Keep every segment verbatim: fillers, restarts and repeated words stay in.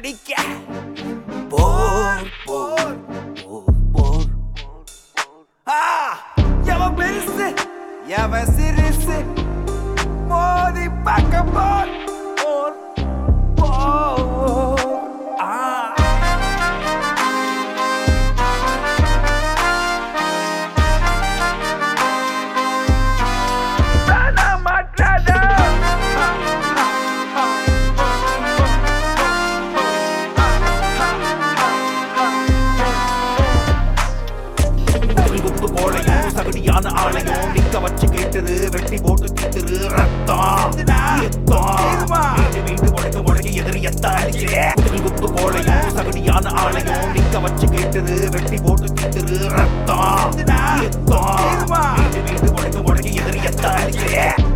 பிடிக்க போர் போர் போர் போர் ஆ எவன் பெருசு எவன் சிறுசு மோதி பார்க்க போர் போர் போர் ஆ சகடியான ஆலயம் நிக்க வச்சு கேட்டுரு வெட்டி போட்டு திட்டுரு ரத்தம் வீடு உடைக்க உடைக்க எதிரி எத்தாச்சு குத்து போலையும் சகடியான ஆலயம் நிக்க வச்சு கேட்டுரு வெட்டி போட்டு திட்டுரு ரத்தம் வீடு உடைக்க உடைக்க எதிரி எத்தாச்சு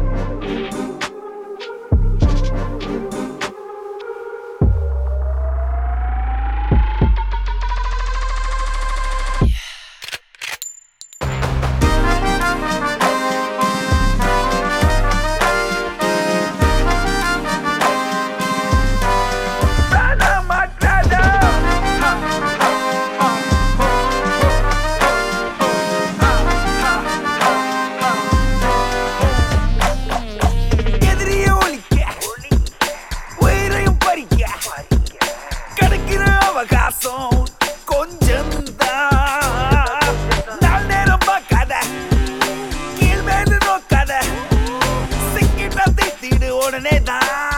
அவகாசம் கொஞ்சம் தான் நாள் நேரம் பார்க்காத கீழ் மேல நோக்காத சிக்கிட்ட தீடு உடனே தான்